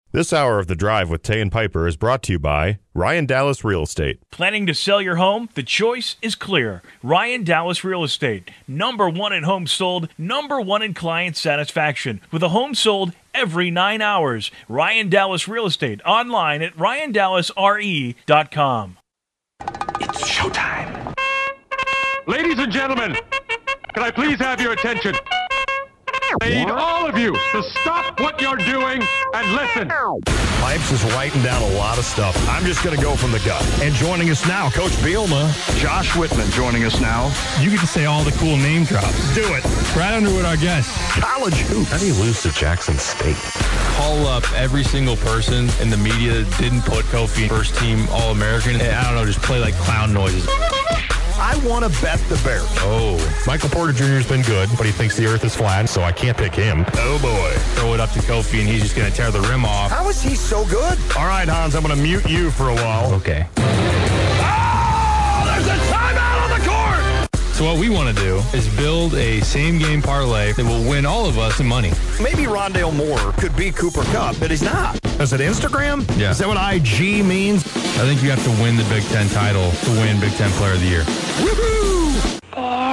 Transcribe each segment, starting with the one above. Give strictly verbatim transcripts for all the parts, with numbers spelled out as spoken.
This hour of The Drive with Tay and Piper is brought to you by Ryan Dallas Real Estate. Planning to sell your home? The choice is clear. Ryan Dallas Real Estate. Number one in homes sold, number one in client satisfaction. With a home sold every nine hours. Ryan Dallas Real Estate. Online at ryan dallas r e dot com. It's showtime. Ladies and gentlemen, can I please have your attention? I need all of you to stop what you're doing and listen. Pipes is writing down a lot of stuff. I'm just going to go from the gut. And joining us now, Coach Bielema, Josh Whitman joining us now. You get to say all the cool name drops. Do it. Brad Underwood, our guest. College hoops. How do you lose to Jackson State? Call up every single person in the media that didn't put Kofi first team All-American. And I don't know, just play like clown noises. I want to bet the Bears. Oh, Michael Porter Junior has been good, but he thinks the earth is flat, so I can't pick him. Oh, boy. Throw it up to Kofi, and he's just going to tear the rim off. How is he so good? All right, Hans, I'm going to mute you for a while. Okay. Oh, there's a timeout on the court! So what we want to do is build a same-game parlay that will win all of us some money. Maybe Rondale Moore could be Cooper Kupp, but he's not. Is it Instagram? Yeah. Is that what I G means? I think you have to win the Big Ten title to win Big Ten Player of the Year. Woohoo!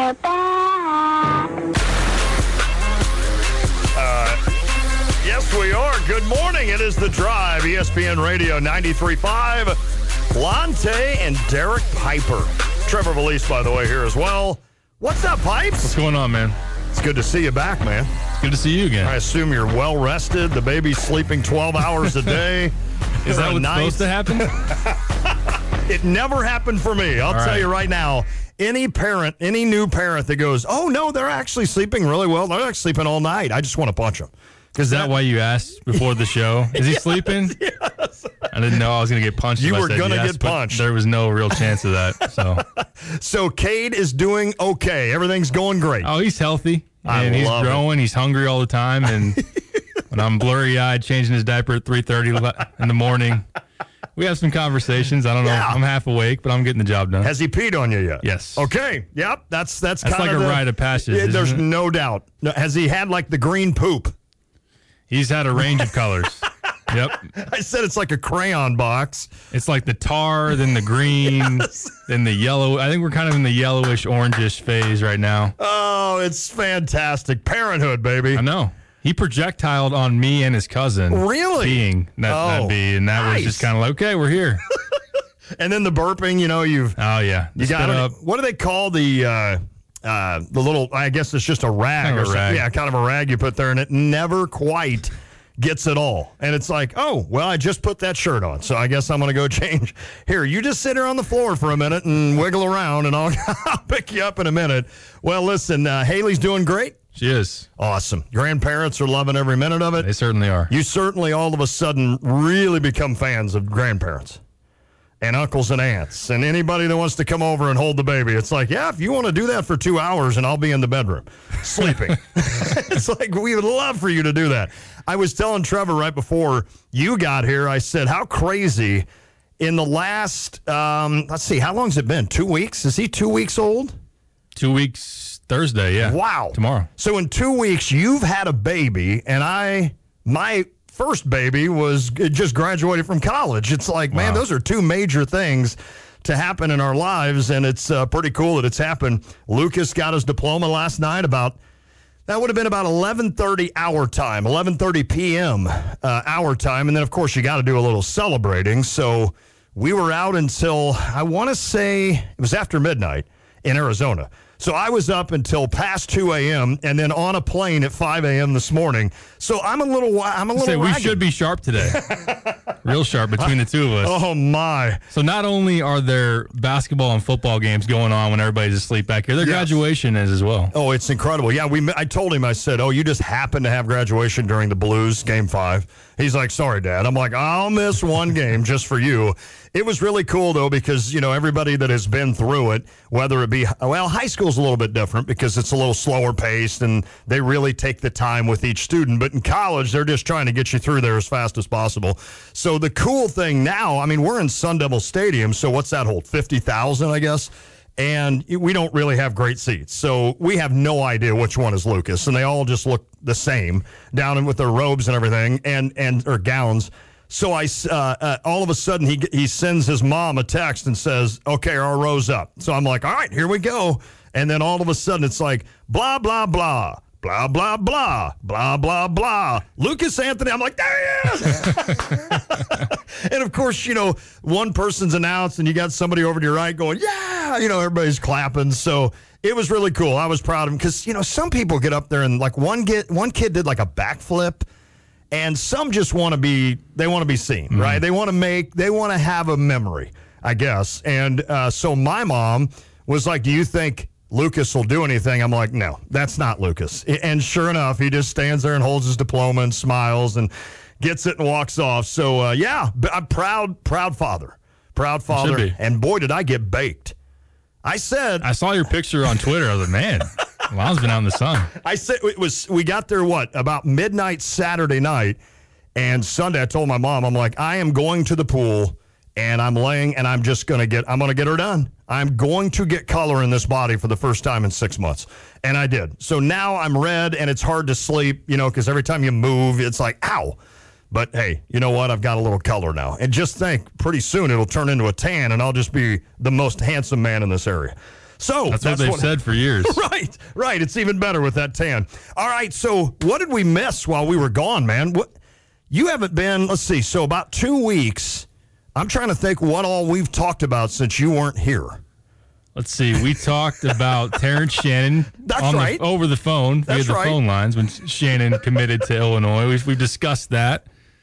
Uh, yes, we are. Good morning. It is The Drive, E S P N Radio ninety-three point five. Lante and Derek Piper. Trevor Valise, by the way, here as well. What's up, Pipes? What's going on, man? It's good to see you back, man. It's good to see you again. I assume you're well rested. The baby's sleeping twelve hours a day. Is that what's nice. supposed to happen? It never happened for me. I'll All tell right. you right now. Any parent, any new parent that goes, oh, no, they're actually sleeping really well. They're actually sleeping all night. I just want to punch them. Is that, that why you asked before the show? Is he sleeping? Yes. I didn't know I was going to get punched. You if I were said gonna yes, get but punched. There was no real chance of that. So, So Cade is doing okay. Everything's going great. oh, he's healthy I and he's love it. growing. He's hungry all the time. And when I'm blurry-eyed, changing his diaper at three thirty in the morning, we have some conversations. I don't know. Yeah. I'm half awake, but I'm getting the job done. Has he peed on you yet? Yes. Okay. Yep. That's that's, That's kind like of a the, rite of passage. Yeah, isn't there's it? no doubt. No, has he had like the green poop? He's had a range of colors. Yep. I said it's like a crayon box. It's like the tar, then the green, Yes. then the yellow. I think we're kind of in the yellowish, orangish phase right now. Oh, it's fantastic. Parenthood, baby. I know. He projectiled on me and his cousin. Really? Being that, Oh, that bee, and that nice. was just kind of like, okay, we're here. And then the burping, you know, you've Oh, yeah. you Spit got up. what do they call the uh, uh, the little? I guess it's just a rag Kind of or a something. rag. Yeah, kind of a rag you put there, and it never quite gets it all. And it's like, oh, well, I just put that shirt on, so I guess I'm going to go change. Here, you just sit here on the floor for a minute and wiggle around, and I'll, I'll pick you up in a minute. Well, listen, uh, Haley's doing great. She is. Awesome. Grandparents are loving every minute of it. They certainly are. You certainly all of a sudden really become fans of grandparents and uncles and aunts and anybody that wants to come over and hold the baby. It's like, yeah, if you want to do that for two hours and I'll be in the bedroom sleeping. It's like, we would love for you to do that. I was telling Trevor right before you got here, I said, how crazy in the last, um, let's see, how long's it been? Two weeks? Is he two weeks old? Two weeks Thursday, yeah. Wow. Tomorrow. So in two weeks, you've had a baby, and I, my first baby was just graduated from college. It's like, man, Wow. those are two major things to happen in our lives, and it's uh, pretty cool that it's happened. Lucas got his diploma last night about, that would have been about eleven thirty our time, eleven thirty p.m. Uh, our time, and then, of course, you got to do a little celebrating, so we were out until, I want to say, it was after midnight in Arizona. So I was up until past two a.m. and then on a plane at five a.m. this morning. So I'm a little, I'm a little. Say, we ragged. should be sharp today. Real sharp between the two of us. Oh my! So not only are there basketball and football games going on when everybody's asleep back here, their Yes. graduation is as well. Oh, it's incredible. Yeah, we. I told him. I said, "Oh, you just happened to have graduation during the Blues game five." He's like, "Sorry, Dad." I'm like, "I'll miss one game just for you." It was really cool though because you know everybody that has been through it, whether it be well, high school's a little bit different because it's a little slower paced and they really take the time with each student. But in college, they're just trying to get you through there as fast as possible. So the cool thing now, I mean, we're in Sun Devil Stadium, so what's that hold? fifty thousand, I guess. and we don't really have great seats. So we have no idea which one is Lucas, and they all just look the same down in with their robes and everything, and, and or gowns. So I, uh, uh, all of a sudden, he he sends his mom a text and says, okay, our row's up. So I'm like, all right, here we go. And then all of a sudden, it's like, blah, blah, blah, blah, blah, blah, blah, blah, blah. Lucas Anthony. I'm like, there he is. And, of course, you know, one person's announced, and you got somebody over to your right going, yeah, you know, everybody's clapping. So it was really cool. I was proud of him because, you know, some people get up there and, like, one, get, one kid did, like, a backflip. And some just want to be, they want to be seen, mm-hmm. right? They want to make, they want to have a memory, I guess. And uh, so my mom was like, do you think Lucas will do anything? I'm like, no, that's not Lucas. And sure enough, he just stands there and holds his diploma and smiles and gets it and walks off. So, uh, yeah, I'm proud, proud father, proud father. And boy, did I get baked. I said. I saw your picture on Twitter. I was like, man. Lon's been out in the sun. I said it was. We got there what about midnight Saturday night, and Sunday I told my mom, I'm like, I am going to the pool, and I'm laying, and I'm just gonna get. I'm gonna get her done. I'm going to get color in this body for the first time in six months, and I did. So now I'm red, and it's hard to sleep, you know, because every time you move, it's like ow. But hey, you know what? I've got a little color now, and just think, pretty soon it'll turn into a tan, and I'll just be the most handsome man in this area. So that's, that's what they've what, said for years. Right, right. It's even better with that tan. All right, so what did we miss while we were gone, man? What you haven't been, let's see, so about two weeks. I'm trying to think what all we've talked about since you weren't here. Let's see. We talked about Terrence Shannon That's on right. the, over the phone That's via the right. phone lines when Shannon committed to Illinois. We've, we've discussed that.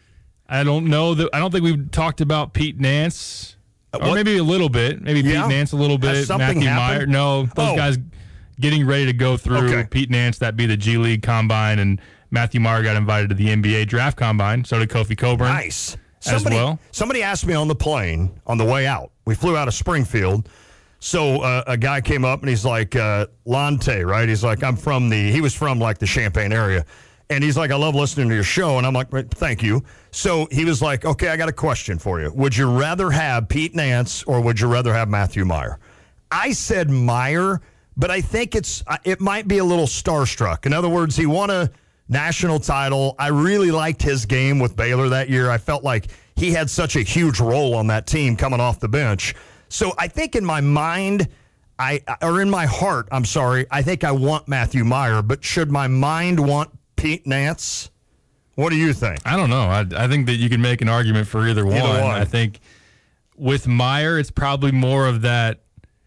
I don't know that. I don't think we've talked about Pete Nance. Or what? Maybe a little bit. Maybe yeah. Pete Nance a little bit. Has something Matthew happened? Meyer. No, those oh. guys getting ready to go through. Okay. Pete Nance, that'd be the G League Combine, and Matthew Meyer got invited to the N B A Draft Combine. So did Kofi Coburn. Nice. As Somebody, well. Somebody asked me on the plane on the way out. We flew out of Springfield. So uh, a guy came up, and he's like, uh, Lante, right? He's like, I'm from the, he was from like the Champaign area. And he's like, I love listening to your show. And I'm like, thank you. So he was like, okay, I got a question for you. Would you rather have Pete Nance or would you rather have Matthew Meyer? I said Meyer, but I think it's it might be a little starstruck. In other words, he won a national title. I really liked his game with Baylor that year. I felt like he had such a huge role on that team coming off the bench. So I think in my mind, I or in my heart, I'm sorry, I think I want Matthew Meyer. But should my mind want Pete Nance? What do you think? I don't know. I, I think that you can make an argument for either one. Either one. I think with Meyer, it's probably more of that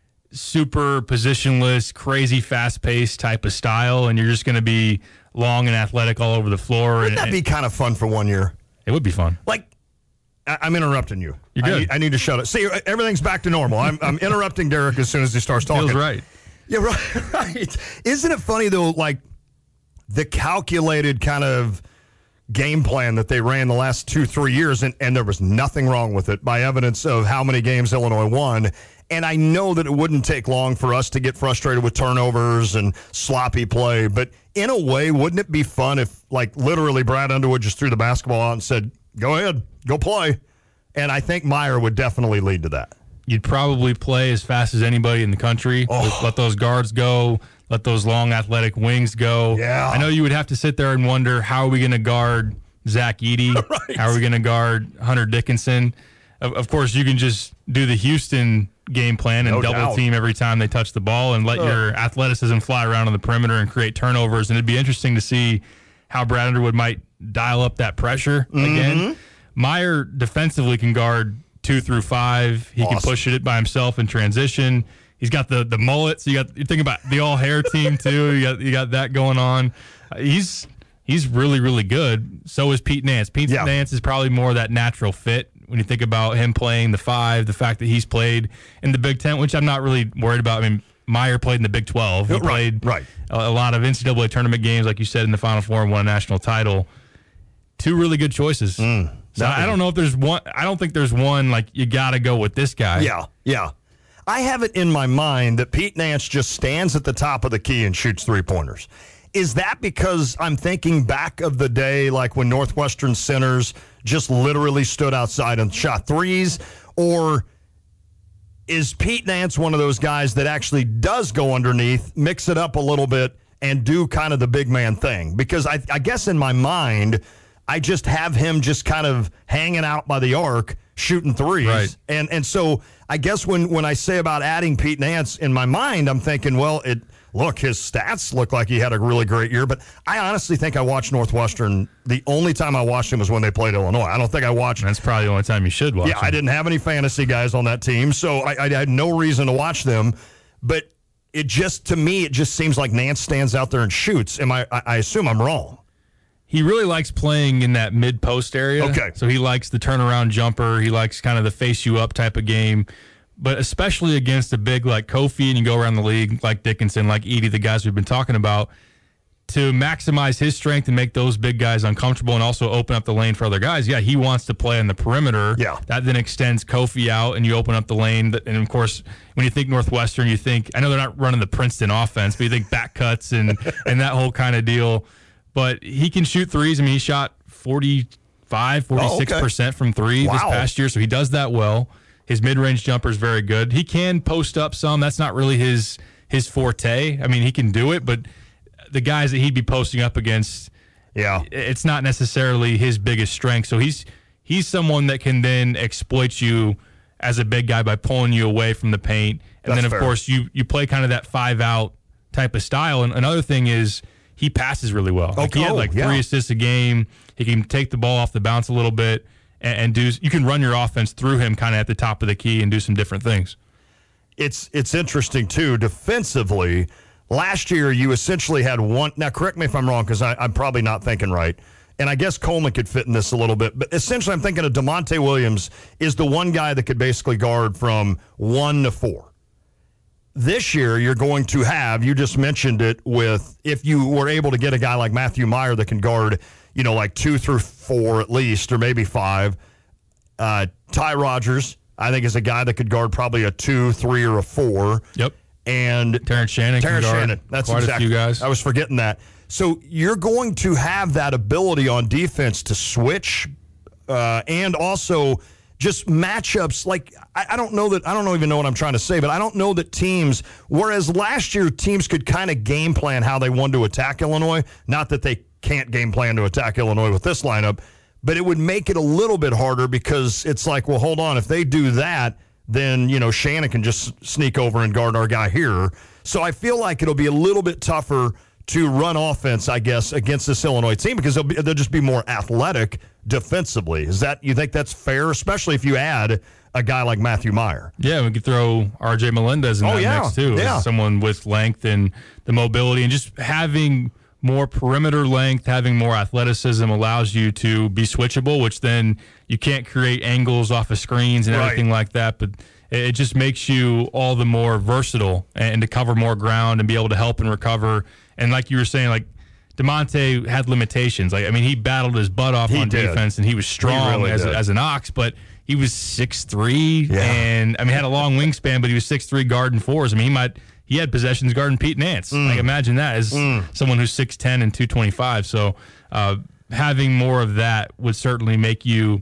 super positionless, crazy, fast-paced type of style, and you're just going to be long and athletic all over the floor. Wouldn't and, that be kind of fun for one year? It would be fun. Like, I, I'm interrupting you. You're good. I need, I need to shut up. See, everything's back to normal. I'm, I'm interrupting Derek as soon as he starts talking. Feels right. Yeah, right, right. Isn't it funny, though, like, the calculated kind of game plan that they ran the last two, three years, and, and there was nothing wrong with it by evidence of how many games Illinois won. And I know that it wouldn't take long for us to get frustrated with turnovers and sloppy play, but in a way, wouldn't it be fun if, like, literally Brad Underwood just threw the basketball out and said, go ahead, go play? And I think Meyer would definitely lead to that. You'd probably play as fast as anybody in the country. Oh. Let those guards go. Let those long athletic wings go. Yeah. I know you would have to sit there and wonder, how are we going to guard Zach Edey? Right. How are we going to guard Hunter Dickinson? Of, of course, you can just do the Houston game plan and No double doubt. team every time they touch the ball and let Uh. your athleticism fly around on the perimeter and create turnovers. And it'd be interesting to see how Brad Underwood might dial up that pressure Mm-hmm. again. Meyer defensively can guard two through five. He Awesome. can push it by himself in transition. He's got the the mullet, so you got you think about the all hair team too. You got you got that going on. Uh, he's he's really really good. So is Pete Nance. Pete Yeah. Nance is probably more that natural fit when you think about him playing the five. The fact that he's played in the Big Ten, which I'm not really worried about. I mean, Meyer played in the Big twelve. He Right, played right. A, a lot of N C double A tournament games, like you said, in the Final Four, and won a national title. Two really good choices. Mm. So I don't know if there's one. I don't think there's one like you got to go with this guy. Yeah, yeah. I have it in my mind that Pete Nance just stands at the top of the key and shoots three-pointers. Is that because I'm thinking back of the day, like when Northwestern centers just literally stood outside and shot threes? Or is Pete Nance one of those guys that actually does go underneath, mix it up a little bit, and do kind of the big man thing? Because I, I guess in my mind, I just have him just kind of hanging out by the arc, shooting threes. Right. And and so I guess when, when I say about adding Pete Nance, in my mind, I'm thinking, well, it look, his stats look like he had a really great year. But I honestly think I watched Northwestern. The only time I watched him was when they played Illinois. I don't think I watched. That's probably the only time you should watch Yeah, him. I didn't have any fantasy guys on that team, so I, I had no reason to watch them. But it just, to me, it just seems like Nance stands out there and shoots. Am I? I, I assume I'm wrong. He really likes playing in that mid-post area. Okay. So he likes the turnaround jumper. He likes kind of the face-you-up type of game. But especially against a big like Kofi, and you go around the league like Dickinson, like Edey, the guys we've been talking about, to maximize his strength and make those big guys uncomfortable and also open up the lane for other guys. Yeah, he wants to play on the perimeter. Yeah. That then extends Kofi out, and you open up the lane. And, of course, when you think Northwestern, you think, I know they're not running the Princeton offense, but you think back cuts and, and that whole kind of deal. But he can shoot threes. I mean, he shot forty-five, forty-six percent oh, okay. from three Wow. this past year, so he does that well. His mid-range jumper is very good. He can post up some. That's not really his his forte. I mean, he can do it, but the guys that he'd be posting up against, Yeah. it's not necessarily his biggest strength. So he's he's someone that can then exploit you as a big guy by pulling you away from the paint. And That's then, of fair. course, you you play kind of that five-out type of style. And another thing is he passes really well. Like Okay. he had like Oh, yeah. three assists a game. He can take the ball off the bounce a little bit. And do you can run your offense through him kind of at the top of the key and do some different things. It's it's interesting, too. Defensively, last year you essentially had one. Now, correct me if I'm wrong, because I'm probably not thinking right. And I guess Coleman could fit in this a little bit. But essentially, I'm thinking of DeMonte Williams is the one guy that could basically guard from one to four. This year, you're going to have, you just mentioned it, with if you were able to get a guy like Matthew Meyer that can guard, you know, like two through four at least, or maybe five. Uh, Ty Rodgers, I think, is a guy that could guard probably a two, three, or a four. Yep. And Terrence Shannon can Terrence guard Shannon. That's quite exactly, a few guys. I was forgetting that. So you're going to have that ability on defense to switch, uh, and also just matchups. Like I, I don't know that I don't even know what I'm trying to say, but I don't know that teams. Whereas last year teams could kind of game plan how they wanted to attack Illinois. Not that they can't game plan to attack Illinois with this lineup, but it would make it a little bit harder because it's like, well, hold on, if they do that, then, you know, Shannon can just sneak over and guard our guy here. So I feel like it'll be a little bit tougher to run offense, I guess, against this Illinois team because they'll, be, they'll just be more athletic defensively. Is that, you think that's fair, especially if you add a guy like Matthew Meyer? Yeah, we could throw R J Melendez in Oh, that yeah. mix too. Yeah. As someone with length and the mobility, and just having more perimeter length, having more athleticism allows you to be switchable, which then you can't create angles off of screens and Right. everything like that. But it just makes you all the more versatile and to cover more ground and be able to help and recover. And like you were saying, like DeMonte had limitations. Like I mean, he battled his butt off He on did. defense, and he was strong really as, did. as an ox, but he was six three, Yeah. and I mean, had a long wingspan, but he was six three guarding fours. I mean, he might he had possessions guarding Pete Nance. Mm. Like imagine that as someone who's six ten and two twenty-five. So uh, having more of that would certainly make you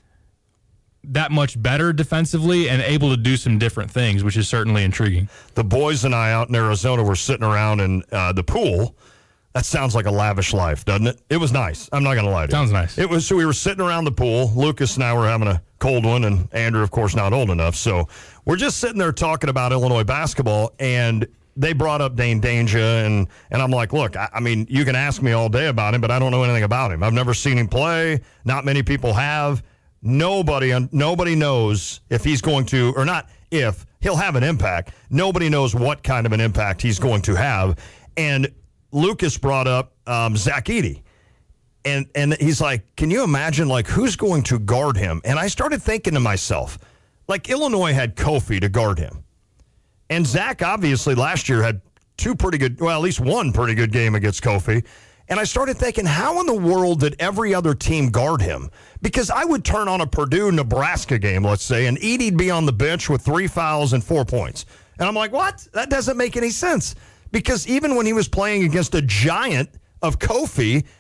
that much better defensively and able to do some different things, which is certainly intriguing. The boys and I out in Arizona were sitting around in uh, the pool. That sounds like a lavish life, doesn't it? It was nice. I'm not going to lie to you. Sounds nice. It was. So we were sitting around the pool. Lucas and I were having a cold one, and Andrew, of course, not old enough. So we're just sitting there talking about Illinois basketball, and they brought up Dane Danger, and and I'm like, look, I, I mean, you can ask me all day about him, but I don't know anything about him. I've never seen him play. Not many people have. Nobody, nobody knows if he's going to, or not if, he'll have an impact. Nobody knows what kind of an impact he's going to have. And Lucas brought up um, Zach Edey. And and he's like, can you imagine, like, who's going to guard him? And I started thinking to myself, like, Illinois had Kofi to guard him. And Zach, obviously, last year had two pretty good, well, at least one pretty good game against Kofi. And I started thinking, how in the world did every other team guard him? Because I would turn on a Purdue-Nebraska game, let's say, and Edey'd be on the bench with three fouls and four points. And I'm like, what? That doesn't make any sense. Because even when he was playing against a giant of Kofi,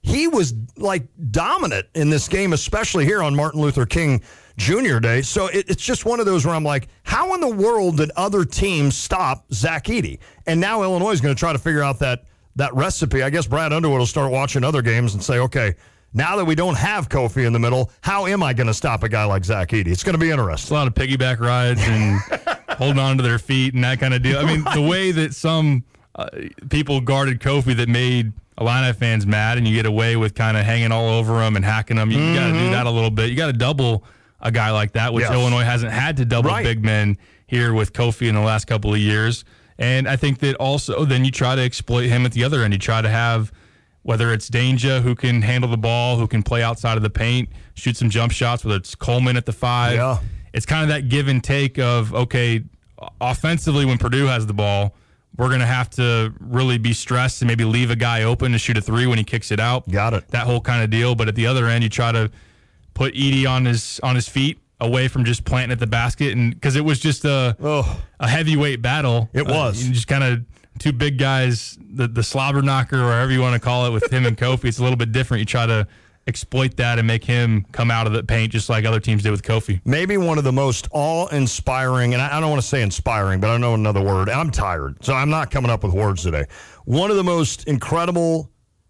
he was like dominant in this game, especially here on Martin Luther King Junior Day. So it, it's just one of those where I'm like, how in the world did other teams stop Zach Edey? And now Illinois is going to try to figure out that that recipe. I guess Brad Underwood will start watching other games and say, okay, now that we don't have Kofi in the middle, how am I going to stop a guy like Zach Edey? It's going to be interesting. It's a lot of piggyback rides and holding on to their feet and that kind of deal. I mean, the way that some uh, people guarded Kofi that made Illini fans mad, and you get away with kind of hanging all over him and hacking them. You mm-hmm. got to do that a little bit. You got to double a guy like that, which yes. Illinois hasn't had to double right. big men here with Kofi in the last couple of years. And I think that also then you try to exploit him at the other end. You try to have, whether it's Danger, who can handle the ball, who can play outside of the paint, shoot some jump shots, whether it's Coleman at the five. Yeah. It's kind of that give and take of, okay, offensively when Purdue has the ball, we're going to have to really be stressed and maybe leave a guy open to shoot a three when he kicks it out. Got it. That whole kind of deal. But at the other end, you try to put Edey on his on his feet away from just planting at the basket. And because it was just a, oh. a heavyweight battle. It was. Uh, just kind of two big guys, the, the slobber knocker, or whatever you want to call it, with him and Kofi. It's a little bit different. You try to exploit that and make him come out of the paint just like other teams did with Kofi. Maybe one of the most awe-inspiring, and I don't want to say inspiring, but I know another word. I'm tired, so I'm not coming up with words today. One of the most incredible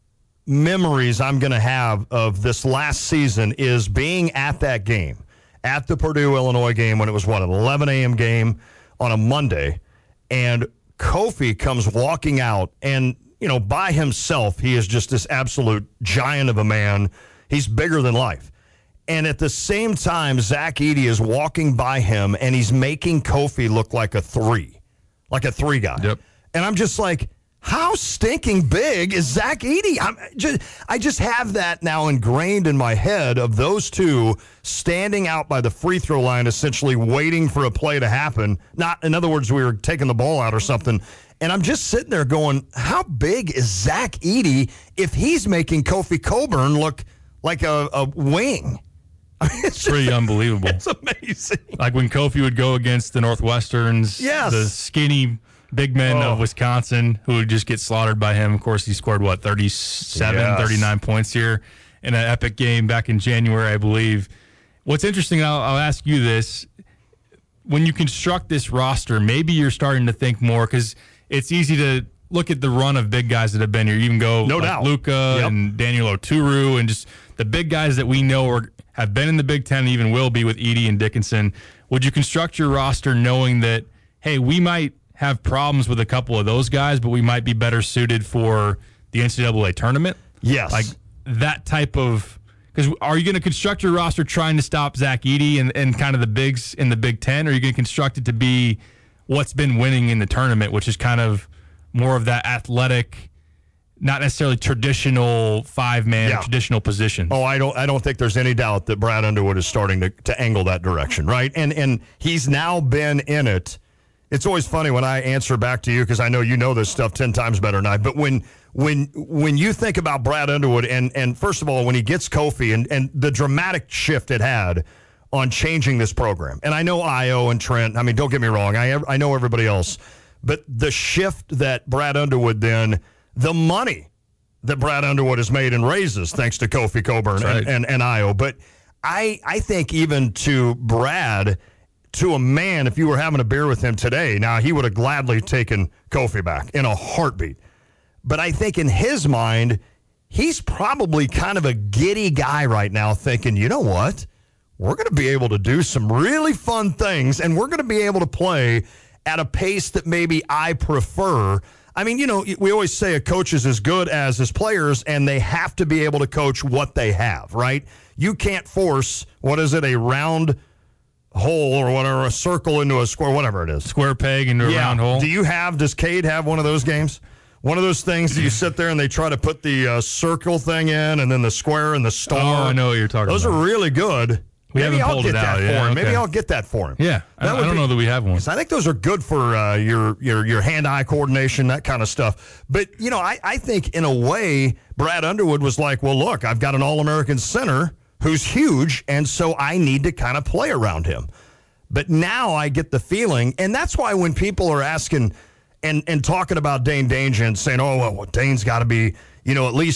memories I'm going to have of this last season is being at that game, at the Purdue-Illinois game when it was, what, an eleven a.m. game on a Monday, and Kofi comes walking out, and you know, by himself, he is just this absolute giant of a man. He's bigger than life. And at the same time, Zach Edey is walking by him, and he's making Kofi look like a three, like a three guy. Yep. And I'm just like, how stinking big is Zach Edey? I'm just, I just have that now ingrained in my head of those two standing out by the free throw line, essentially waiting for a play to happen. Not, in other words, we were taking the ball out or something. And I'm just sitting there going, how big is Zach Edey if he's making Kofi Cockburn look like a, a wing? I mean, it's pretty just, unbelievable. It's amazing. Like when Kofi would go against the Northwesterns, yes. the skinny big men oh. of Wisconsin who would just get slaughtered by him. Of course, he scored, what, thirty-seven, yes. thirty-nine points here in an epic game back in January, I believe. What's interesting, I'll, I'll ask you this. When you construct this roster, maybe you're starting to think more, because it's easy to look at the run of big guys that have been here. You can go no like doubt. Luka yep. and Daniel Oturu and just the big guys that we know are, have been in the Big Ten and even will be with Edey and Dickinson. Would you construct your roster knowing that, hey, we might have problems with a couple of those guys, but we might be better suited for the N C double A tournament? Yes. Like that type of – because are you going to construct your roster trying to stop Zach Edey and, and kind of the bigs in the Big Ten, or are you going to construct it to be – what's been winning in the tournament, which is kind of more of that athletic, not necessarily traditional five-man, yeah. traditional position. Oh, I don't I don't think there's any doubt that Brad Underwood is starting to, to angle that direction, right? And and he's now been in it. It's always funny when I answer back to you, because I know you know this stuff ten times better than I, but when when when you think about Brad Underwood, and, and first of all, when he gets Kofi and, and the dramatic shift it had on changing this program. And I know Io and Trent, I mean, don't get me wrong, I I know everybody else, but the shift that Brad Underwood then, the money that Brad Underwood has made in raises thanks to Kofi Cockburn right. and, and, and Io. But I I think even to Brad, to a man, if you were having a beer with him today, now he would have gladly taken Kofi back in a heartbeat. But I think in his mind, he's probably kind of a giddy guy right now thinking, you know what? We're going to be able to do some really fun things, and we're going to be able to play at a pace that maybe I prefer. I mean, you know, we always say a coach is as good as his players, and they have to be able to coach what they have, right? You can't force, what is it, a round hole or whatever, a circle into a square, whatever it is. Square peg into a yeah. round hole. Do you have, does Cade have one of those games? One of those things that you sit there and they try to put the uh, circle thing in and then the square and the star. Oh, I know what you're talking those about. Those are really good. We Maybe haven't I'll pulled get it that out. for Yeah, him. okay. Maybe I'll get that for him. Yeah, I, I don't be, know that we have one. I think those are good for uh, your your your hand-eye coordination, that kind of stuff. But, you know, I, I think in a way, Brad Underwood was like, well, look, I've got an All-American center who's huge, and so I need to kind of play around him. But now I get the feeling, and that's why when people are asking and, and talking about Dane Danger and saying, oh, well, Dane's got to be, you know, at least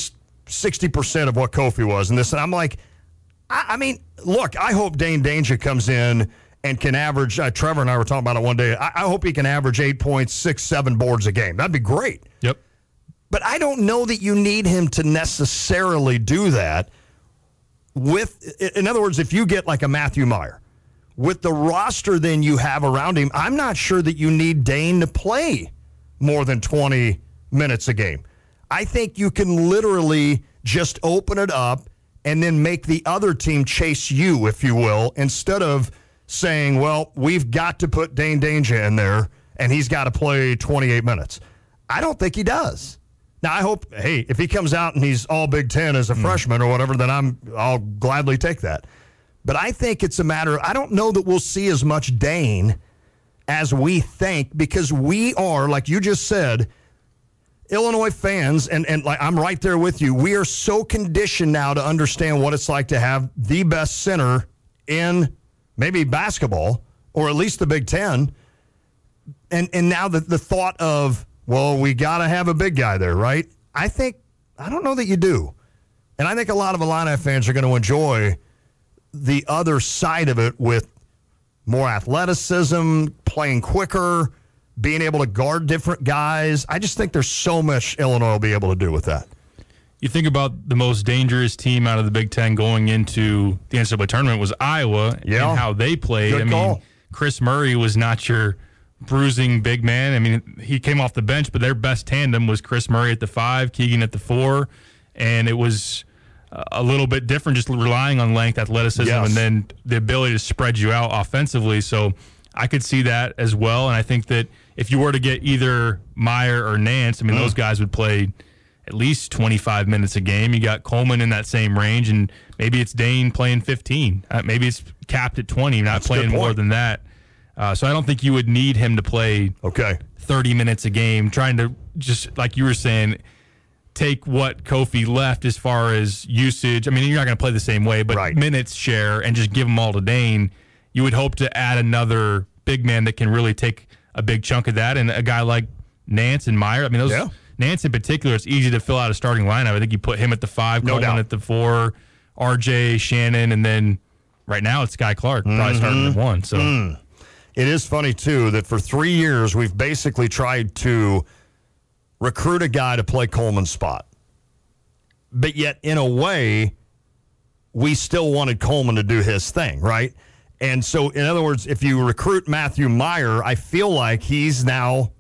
sixty percent of what Kofi was in this. And I'm like, I, I mean, look, I hope Dane Danger comes in and can average, uh, Trevor and I were talking about it one day, I, I hope he can average eight points, six, seven boards a game. That'd be great. Yep. But I don't know that you need him to necessarily do that with, in other words, if you get like a Matthew Meyer, with the roster then you have around him, I'm not sure that you need Dane to play more than twenty minutes a game. I think you can literally just open it up and then make the other team chase you, if you will, instead of saying, well, we've got to put Dane Danger in there and he's got to play twenty-eight minutes. I don't think he does. Now, I hope, hey, if he comes out and he's all Big Ten as a mm. freshman or whatever, then I'm, I'll gladly take that. But I think it's a matter of, I don't know that we'll see as much Dane as we think, because we are, like you just said, Illinois fans, and, and like I'm right there with you, we are so conditioned now to understand what it's like to have the best center in maybe basketball, or at least the Big Ten. And and now the, the thought of, well, we got to have a big guy there, right? I think, I don't know that you do. And I think a lot of Illini fans are going to enjoy the other side of it with more athleticism, playing quicker, being able to guard different guys. I just think there's so much Illinois will be able to do with that. You think about the most dangerous team out of the Big Ten going into the N C double A tournament was Iowa, yeah. and how they played. Good I mean, call. Chris Murray was not your bruising big man. I mean, he came off the bench, but their best tandem was Chris Murray at the five, Keegan at the four, and it was a little bit different, just relying on length, athleticism, yes. and then the ability to spread you out offensively. So I could see that as well, and I think that if you were to get either Meyer or Nance, I mean, mm. those guys would play at least twenty-five minutes a game. You got Coleman in that same range, and maybe it's Dane playing fifteen. Uh, maybe it's capped at twenty, not That's playing more than that. Uh, so I don't think you would need him to play okay. thirty minutes a game, trying to just, like you were saying, take what Kofi left as far as usage. I mean, you're not going to play the same way, but right. minutes share and just give them all to Dane. You would hope to add another big man that can really take a big chunk of that, and a guy like Nance and Meyer. I mean, those yeah. Nance in particular, it's easy to fill out a starting lineup. I think you put him at the five, no Coleman doubt. at the four, R J, Shannon, and then right now it's Sky Clark probably mm-hmm. starting at one. So mm. It is funny, too, that for three years we've basically tried to recruit a guy to play Coleman's spot. But yet, in a way, we still wanted Coleman to do his thing, right? And so, in other words, if you recruit Matthew Meyer, I feel like he's now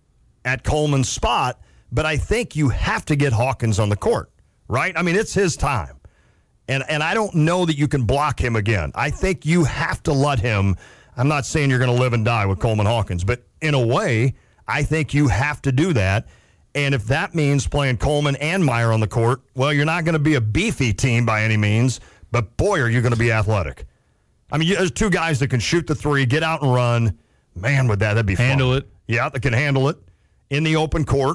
at Coleman's spot, but I think you have to get Hawkins on the court, right? I mean, it's his time. And and I don't know that you can block him again. I think you have to let him. I'm not saying you're going to live and die with Coleman Hawkins, but in a way, I think you have to do that. And if that means playing Coleman and Meyer on the court, well, you're not going to be a beefy team by any means, but boy, are you going to be athletic. I mean, there's two guys that can shoot the three, get out and run. Man, would that that'd be fun. Handle it. Yeah, that can handle it in the open court.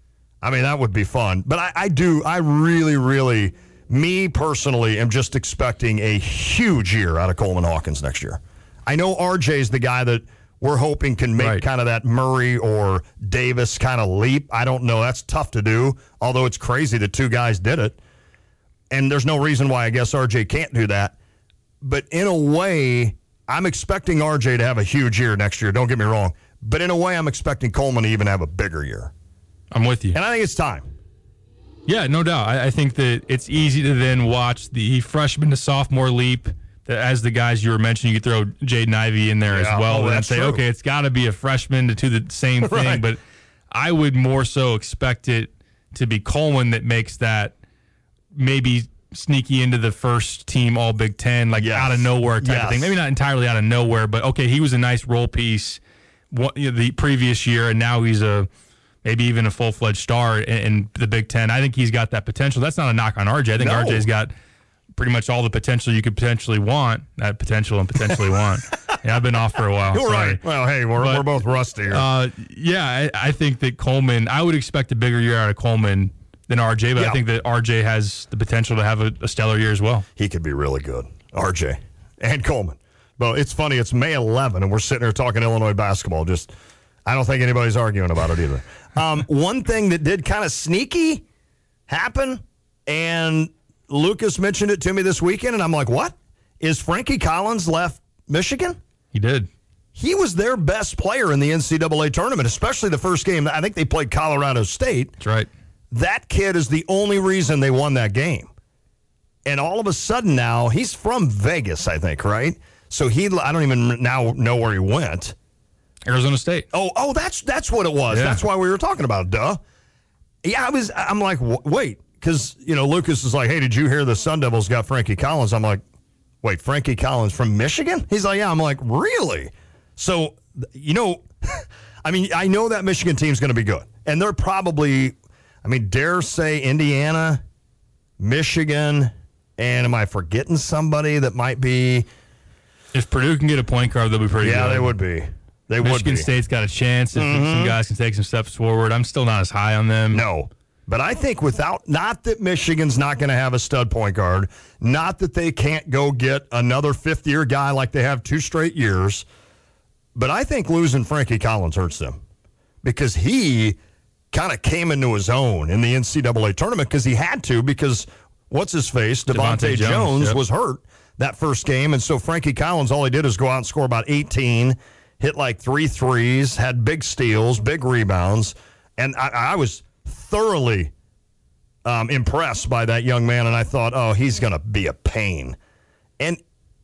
I mean, that would be fun. But I, I do, I really, really, me personally, am just expecting a huge year out of Coleman Hawkins next year. I know R J's the guy that we're hoping can make right. kind of that Murray or Davis kind of leap. I don't know. That's tough to do, although it's crazy that two guys did it. And there's no reason why I guess R J can't do that. But in a way, I'm expecting R J to have a huge year next year. Don't get me wrong. But in a way, I'm expecting Coleman to even have a bigger year. I'm with you. And I think it's time. Yeah, no doubt. I, I think that it's easy to then watch the freshman to sophomore leap. That as the guys you were mentioning, you could throw Jaden Ivey in there yeah, as well oh, and say, true. okay, it's got to be a freshman to do the same thing. Right. But I would more so expect it to be Coleman that makes that maybe sneaky into the first team all Big Ten, like yes. out of nowhere type yes. of thing. Maybe not entirely out of nowhere, but okay, he was a nice role piece the previous year, and now he's a maybe even a full-fledged star in, in the Big Ten. I think he's got that potential. That's not a knock on R J. I think no. R J's got pretty much all the potential you could potentially want. That potential and potentially want. Yeah, I've been off for a while. You're sorry. right. Well, hey, we're, But, we're both rusty here. Uh, yeah, I, I think that Coleman, I would expect a bigger year out of Coleman than R J, but yeah. I think that R J has the potential to have a, a stellar year as well. He could be really good, R J and Coleman. But it's funny, it's May eleventh, and we're sitting here talking Illinois basketball. Just, I don't think anybody's arguing about it either. Um, one thing that did kind of sneaky happen And Lucas mentioned it to me this weekend, and I'm like, what? Is Frankie Collins left Michigan? He did. He was their best player in the N C double A tournament, especially the first game. I think they played Colorado State. That's right. That kid is the only reason they won that game. And all of a sudden now, he's from Vegas, I think, right? So he, I don't even now know where he went. Arizona State. Oh, oh, that's that's what it was. Yeah. That's why we were talking about it, duh. Yeah, I was, I'm like, wait, because, you know, Lucas is like, hey, did you hear the Sun Devils got Frankie Collins? I'm like, wait, Frankie Collins from Michigan? He's like, yeah. I'm like, really? So, you know, I mean, I know that Michigan team's going to be good. And they're probably, I mean, dare say Indiana, Michigan, and am I forgetting somebody that might be? If Purdue can get a point guard, they'll be pretty Yeah, good. they would be. They would Michigan be. State's got a chance if Mm-hmm. some guys can take some steps forward. I'm still not as high on them. No. But I think without, not that Michigan's not going to have a stud point guard, not that they can't go get another fifth-year guy like they have two straight years, but I think losing Frankie Collins hurts them because he kind of came into his own in the N C double A tournament because he had to because what's-his-face, Devontae Devontae Jones, Jones, yep. was hurt that first game, and so Frankie Collins, all he did is go out and score about eighteen, hit like three threes, had big steals, big rebounds, and I, I was thoroughly um, impressed by that young man, and I thought, oh, he's going to be a pain. And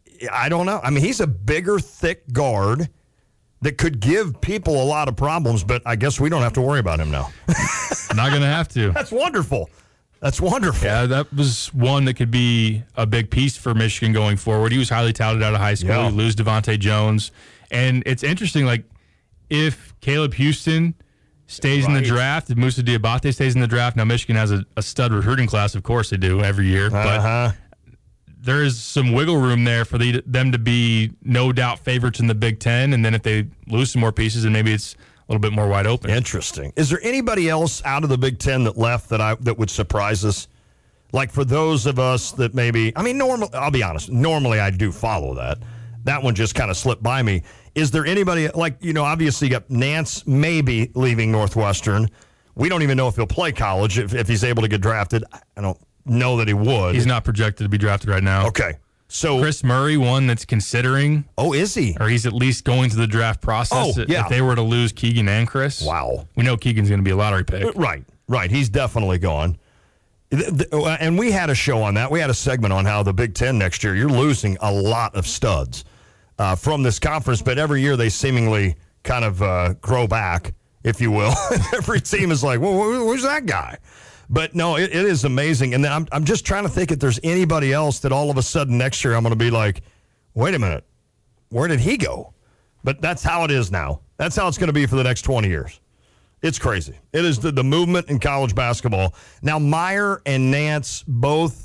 I don't know. I mean, he's a bigger, thick guard that could give people a lot of problems, but I guess we don't have to worry about him now. Not going to have to. That's wonderful. That's wonderful. Yeah, that was one that could be a big piece for Michigan going forward. He was highly touted out of high school. Yeah. You lose Devontae Jones. And it's interesting, like, if Caleb Houston stays in the Right. draft, if Moussa Diabate stays in the draft, now Michigan has a, a stud recruiting class, of course they do, every year. Uh-huh. But there is some wiggle room there for the, them to be no doubt favorites in the Big Ten. And then if they lose some more pieces, then maybe it's a little bit more wide open. Interesting. Is there anybody else out of the Big Ten that left that I that would surprise us? Like for those of us that maybe, I mean, normally, I'll be honest, normally I do follow that. That one just kind of slipped by me. Is there anybody, like, you know, obviously you got Nance maybe leaving Northwestern. We don't even know if he'll play college, if, if he's able to get drafted. I don't know that he would. He's not projected to be drafted right now. Okay. So, Chris Murray, one that's considering, oh, is he? or he's at least going to the draft process. Oh, yeah. If they were to lose Keegan and Chris, Wow. we know Keegan's going to be a lottery pick. Right, right. He's definitely gone. The- the- And we had a show on that. We had a segment on how the Big Ten next year, you're losing a lot of studs uh, from this conference, but every year they seemingly kind of uh, grow back, if you will. Every team is like, well, wh- who's that guy? But no, it, it is amazing. And then I'm, I'm just trying to think if there's anybody else that all of a sudden next year I'm going to be like, wait a minute, where did he go? But that's how it is now. That's how it's going to be for the next twenty years. It's crazy. It is the, the movement in college basketball. Now, Meyer and Nance both,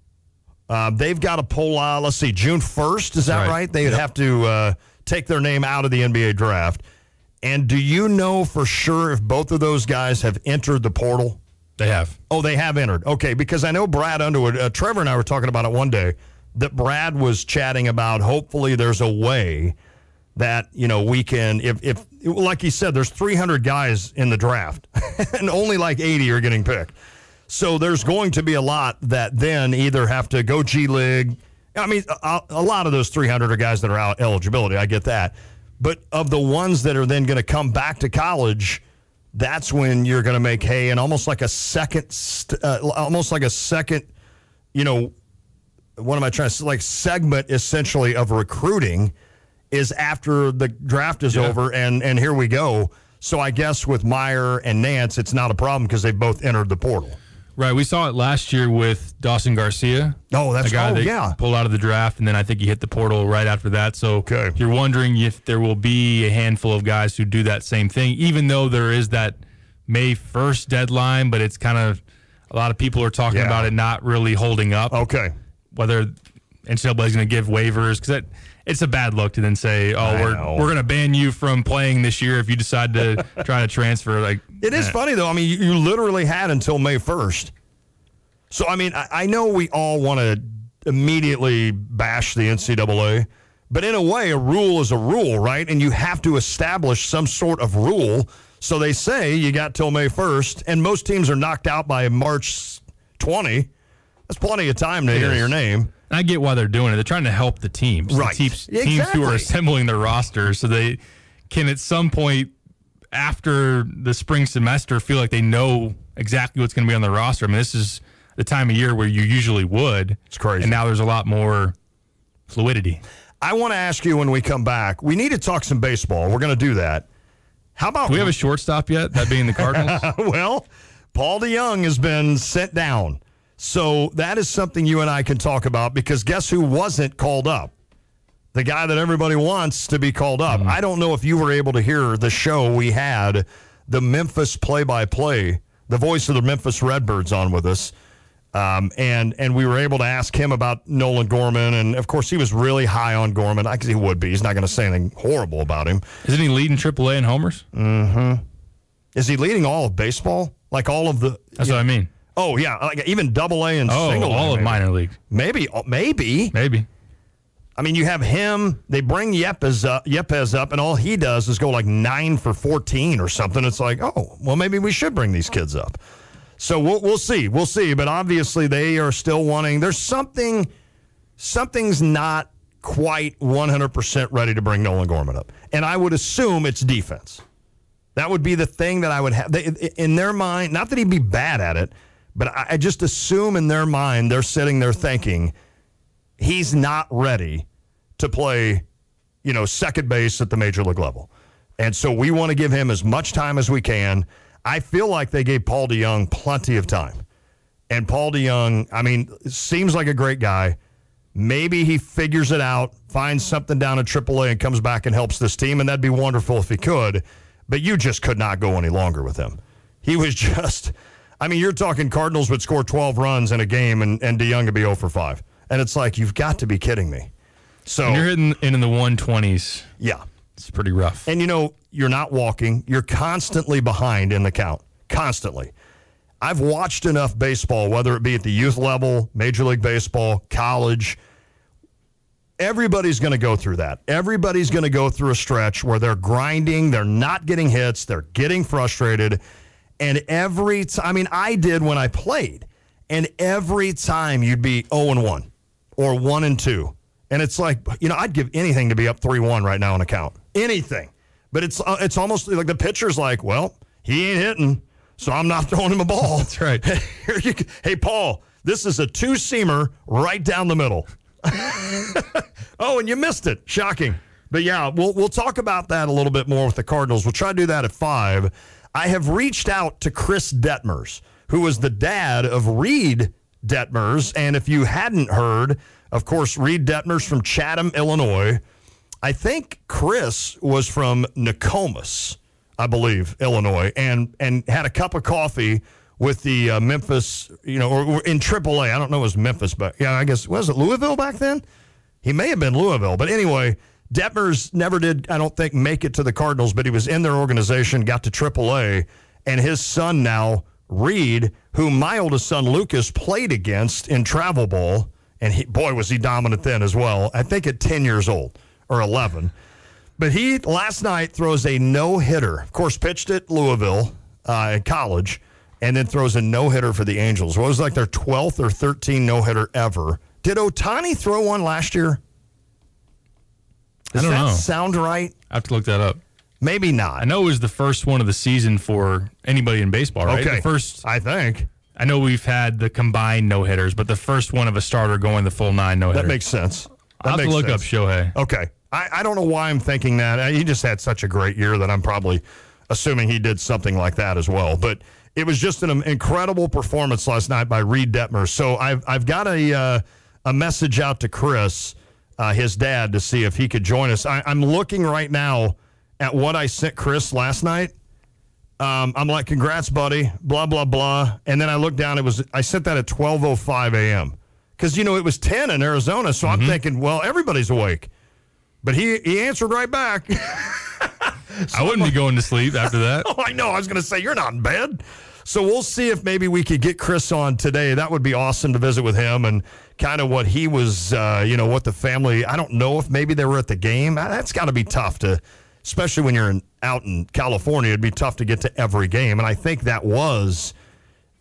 uh, they've got to pull out, let's see, June first, is that right? Right. They would have to uh, take their name out of the N B A draft. And do you know for sure if both of those guys have entered the portal? They have. Oh, they have entered. Okay, because I know Brad Underwood, uh, Trevor and I were talking about it one day, that Brad was chatting about hopefully there's a way that, you know, we can, if, if like he said, there's three hundred guys in the draft, and only like eighty are getting picked. So there's going to be a lot that then either have to go G League. I mean, a, a lot of those three hundred are guys that are out eligibility. I get that. But of the ones that are then going to come back to college, that's when you're going to make hay, and almost like a second, st- uh, almost like a second, you know, what am I trying to say? Like segment essentially of recruiting is after the draft is Yeah. over, and and here we go. So I guess with Meyer and Nance, it's not a problem because they both entered the portal. Right. We saw it last year with Dawson Garcia. Oh, that's a guy oh that yeah. pulled out of the draft, and then I think he hit the portal right after that. So Okay. if you're wondering if there will be a handful of guys who do that same thing, even though there is that May first deadline, but it's kind of a lot of people are talking Yeah. about it not really holding up. Okay. Whether N C double A is going to give waivers, because it's a bad look to then say, "Oh, I we're know. we're going to ban you from playing this year if you decide to try to transfer." Like It is eh. funny, though. I mean, you, you literally had until May first. So, I mean, I, I know we all want to immediately bash the N C double A, but in a way, a rule is a rule, right? And you have to establish some sort of rule. So they say you got till May first, and most teams are knocked out by March twentieth. That's plenty of time to hear your name. I get why they're doing it. They're trying to help the teams. Right. The teams, Exactly. teams who are assembling their roster so they can at some point after the spring semester feel like they know exactly what's going to be on the roster. I mean, this is the time of year where you usually would. It's crazy. And now there's a lot more fluidity. I want to ask you when we come back, we need to talk some baseball. We're going to do that. How about Do we have a shortstop yet, that being the Cardinals? Well, Paul DeJong has been sent down. So that is something you and I can talk about because guess who wasn't called up? The guy that everybody wants to be called up. Mm-hmm. I don't know if you were able to hear the show we had, the Memphis play-by-play, the voice of the Memphis Redbirds on with us. Um, and and we were able to ask him about Nolan Gorman. And, of course, he was really high on Gorman. I guess he would be. He's not going to say anything horrible about him. Isn't he leading triple A in homers? Mm-hmm. Is he leading all of baseball? Like all of the... That's what I mean. Oh, yeah, like even double A and oh, single A. all of maybe. minor leagues. Maybe, maybe. Maybe. I mean, you have him. They bring Yepes up, Yepes up, and all he does is go like nine for fourteen or something. It's like, oh, well, maybe we should bring these kids up. So we'll we'll see, we'll see. But obviously, they are still wanting. There's something, something's not quite one hundred percent ready to bring Nolan Gorman up, and I would assume it's defense. That would be the thing that I would have they, in their mind. Not that he'd be bad at it, but I, I just assume in their mind they're sitting there thinking he's not ready to play, you know, second base at the major league level. And so we want to give him as much time as we can. I feel like they gave Paul DeJong plenty of time. And Paul DeJong, I mean, seems like a great guy. Maybe he figures it out, finds something down at triple A and comes back and helps this team, and that'd be wonderful if he could. But you just could not go any longer with him. He was just, I mean, you're talking Cardinals would score twelve runs in a game and, and DeJong would be oh for five. And it's like, you've got to be kidding me. So when you're hitting in, in the one twenties. Yeah. It's pretty rough. And, you know, you're not walking. You're constantly behind in the count. Constantly. I've watched enough baseball, whether it be at the youth level, Major League Baseball, college. Everybody's going to go through that. Everybody's going to go through a stretch where they're grinding, they're not getting hits, they're getting frustrated. And every time, I mean, I did when I played. And every time you'd be oh and one or one and two. And it's like, you know, I'd give anything to be up three one right now on a count. Anything. But it's uh, it's almost like the pitcher's like, well, he ain't hitting, so I'm not throwing him a ball. That's right. Here you go. Hey, Paul, this is a two-seamer right down the middle. Oh, and you missed it. Shocking. But, yeah, we'll we'll talk about that a little bit more with the Cardinals. We'll try to do that at five. I have reached out to Chris Detmers, who was the dad of Reed Detmers. And if you hadn't heard, of course, Reed Detmers from Chatham, Illinois. I think Chris was from Nokomis, I believe, Illinois, and and had a cup of coffee with the uh, Memphis, you know, or, or in triple A. I don't know if it was Memphis, but yeah, I guess, was it Louisville back then? He may have been Louisville. But anyway, Detmers never did, I don't think, make it to the Cardinals, but he was in their organization, got to triple A, and his son now, Reed, who my oldest son, Lucas, played against in travel ball, and he, boy, was he dominant then as well, I think at ten years old or eleven. But he, last night, throws a no-hitter. Of course, pitched at Louisville uh, in college, and then throws a no-hitter for the Angels. What was like their twelfth or thirteenth no-hitter ever. Did Ohtani throw one last year? Does I don't that know. sound right? I have to look that up. Maybe not. I know it was the first one of the season for anybody in baseball, right? Okay. The first, I think. I know we've had the combined no-hitters, but the first one of a starter going the full nine no-hitter. That makes sense. That I'll have to makes look sense. up Shohei. Okay. I, I don't know why I'm thinking that. He just had such a great year that I'm probably assuming he did something like that as well. But it was just an incredible performance last night by Reed Detmers. So I've I've got a uh, a message out to Chris, uh, his dad, to see if he could join us. I, I'm looking right now at what I sent Chris last night. Um, I'm like, congrats, buddy, blah, blah, blah. And then I looked down. It was I sent that at twelve oh five a.m. Because, you know, it was ten in Arizona. So mm-hmm. I'm thinking, well, everybody's awake. But he, he answered right back. so I wouldn't like, be going to sleep after that. Oh, I know. I was going to say, you're not in bed. So we'll see if maybe we could get Chris on today. That would be awesome to visit with him and kind of what he was, uh, you know, what the family, I don't know if maybe they were at the game. That's got to be tough to, especially when you're in, out in California, it'd be tough to get to every game. And I think that was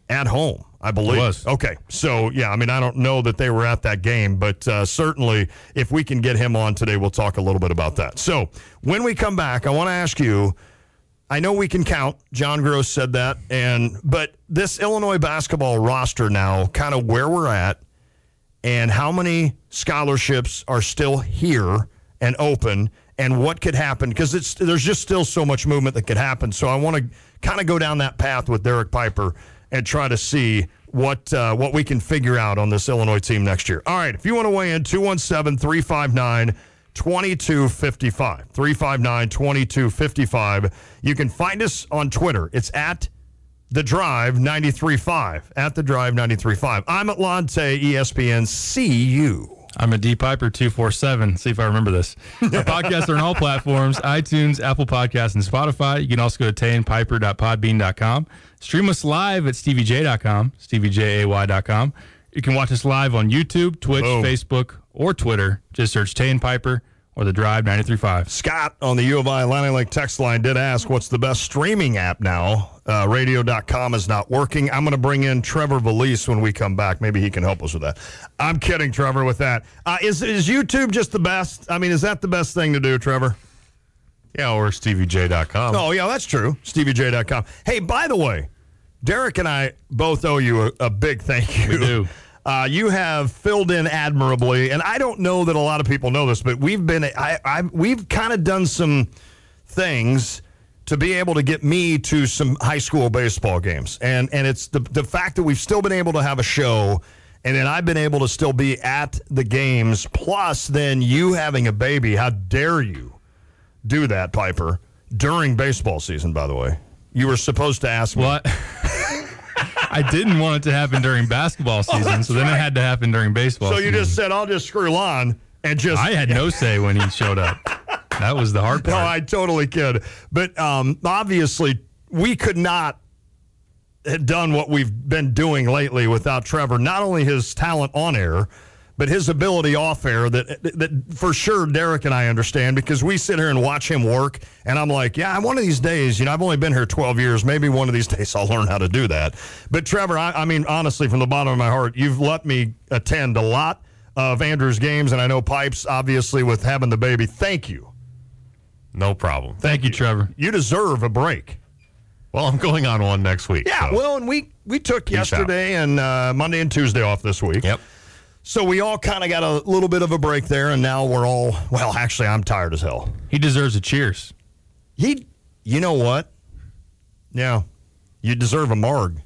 at home, I believe. It was. Okay. So, yeah, I mean, I don't know that they were at that game, but uh, certainly if we can get him on today, we'll talk a little bit about that. So, when we come back, I want to ask you, I know we can count. John Gross said that. and But this Illinois basketball roster now, kind of where we're at and how many scholarships are still here and open and what could happen, because it's there's just still so much movement that could happen. So I want to kind of go down that path with Derek Piper and try to see what uh, what we can figure out on this Illinois team next year. All right, if you want to weigh in, two one seven, three five nine, two two five five. three five nine, two two five five. You can find us on Twitter. It's at The Drive ninety-three point five. At The Drive ninety-three point five. I'm at Lante, E S P N. See you. I'm at D Piper two four seven. See if I remember this. Our podcasts are on all platforms, iTunes, Apple Podcasts, and Spotify. You can also go to tay and piper dot podbean dot com. Stream us live at stevie j dot com, stevie jay dot com. You can watch us live on YouTube, Twitch, Boom. Facebook, or Twitter. Just search Tay and Piper or The Drive ninety-three point five. Scott on the U of I Atlantic Lake text line did ask what's the best streaming app now. Uh, radio dot com is not working. I'm going to bring in Trevor Valise when we come back. Maybe he can help us with that. I'm kidding, Trevor, with that. Uh, is, is YouTube just the best? I mean, is that the best thing to do, Trevor? Yeah, or stevie j dot com. Oh, yeah, that's true. stevie j dot com. Hey, by the way, Derek and I both owe you a, a big thank you. We do. Uh, you have filled in admirably, and I don't know that a lot of people know this, but we've been I, I we've kind of done some things to be able to get me to some high school baseball games, and and it's the the fact that we've still been able to have a show, and then I've been able to still be at the games. Plus, then you having a baby. How dare you do that, Piper, during baseball season? By the way, you were supposed to ask me. What? I didn't want it to happen during basketball season, oh, so then right. It had to happen during baseball So season. you just said, I'll just screw Lon and just... I had no say when he showed up. That was the hard part. No, I totally kid. But um, obviously, we could not have done what we've been doing lately without Trevor. Not only his talent on air, but his ability off air that, that for sure Derek and I understand, because we sit here and watch him work, and I'm like, yeah, one of these days, you know, I've only been here twelve years. Maybe one of these days I'll learn how to do that. But Trevor, I, I mean, honestly, from the bottom of my heart, you've let me attend a lot of Andrew's games, and I know Pipes, obviously, with having the baby. Thank you. No problem. Thank, Thank you, Trevor. You deserve a break. Well, I'm going on one next week. Yeah, so. well, and we, we took Peace yesterday out. and uh, Monday and Tuesday off this week. Yep. So we all kind of got a little bit of a break there, and now we're all, well, actually, I'm tired as hell. He deserves a cheers. He, you know what? Yeah, you deserve a marg.